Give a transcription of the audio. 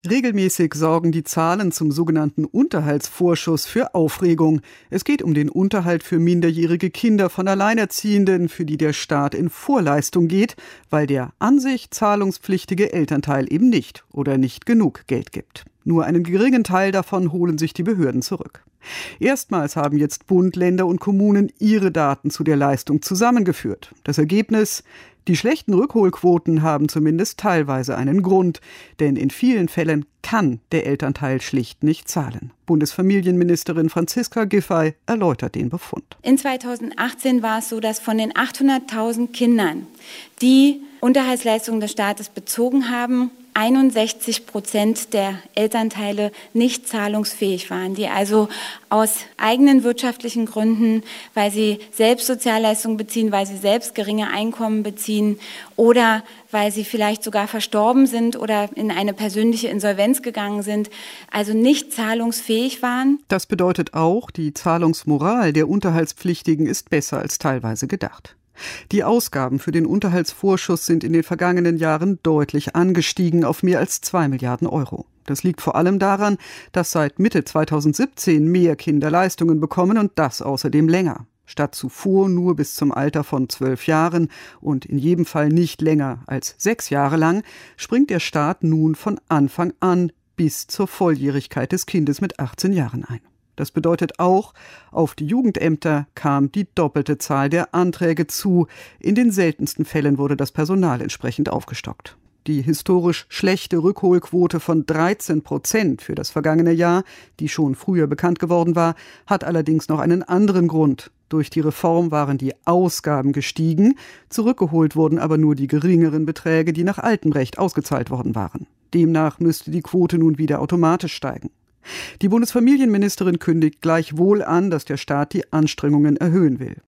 Regelmäßig sorgen die Zahlen zum sogenannten Unterhaltsvorschuss für Aufregung. Es geht um den Unterhalt für minderjährige Kinder von Alleinerziehenden, für die der Staat in Vorleistung geht, weil der an sich zahlungspflichtige Elternteil eben nicht oder nicht genug Geld gibt. Nur einen geringen Teil davon holen sich die Behörden zurück. Erstmals haben jetzt Bund, Länder und Kommunen ihre Daten zu der Leistung zusammengeführt. Das Ergebnis: Die schlechten Rückholquoten haben zumindest teilweise einen Grund, denn in vielen Fällen kann der Elternteil schlicht nicht zahlen. Bundesfamilienministerin Franziska Giffey erläutert den Befund. In 2018 war es so, dass von den 800.000 Kindern, die Unterhaltsleistungen des Staates bezogen haben, 61% der Elternteile nicht zahlungsfähig waren, die also aus eigenen wirtschaftlichen Gründen, weil sie selbst Sozialleistungen beziehen, weil sie selbst geringe Einkommen beziehen oder weil sie vielleicht sogar verstorben sind oder in eine persönliche Insolvenz gegangen sind, also nicht zahlungsfähig waren. Das bedeutet auch, die Zahlungsmoral der Unterhaltspflichtigen ist besser als teilweise gedacht. Die Ausgaben für den Unterhaltsvorschuss sind in den vergangenen Jahren deutlich angestiegen auf mehr als 2 Milliarden Euro. Das liegt vor allem daran, dass seit Mitte 2017 mehr Kinder Leistungen bekommen und das außerdem länger. Statt zuvor nur bis zum Alter von 12 Jahren und in jedem Fall nicht länger als 6 Jahre lang, springt der Staat nun von Anfang an bis zur Volljährigkeit des Kindes mit 18 Jahren ein. Das bedeutet auch, auf die Jugendämter kam die doppelte Zahl der Anträge zu. In den seltensten Fällen wurde das Personal entsprechend aufgestockt. Die historisch schlechte Rückholquote von 13% für das vergangene Jahr, die schon früher bekannt geworden war, hat allerdings noch einen anderen Grund. Durch die Reform waren die Ausgaben gestiegen, zurückgeholt wurden aber nur die geringeren Beträge, die nach altem Recht ausgezahlt worden waren. Demnach müsste die Quote nun wieder automatisch steigen. Die Bundesfamilienministerin kündigt gleichwohl an, dass der Staat die Anstrengungen erhöhen will.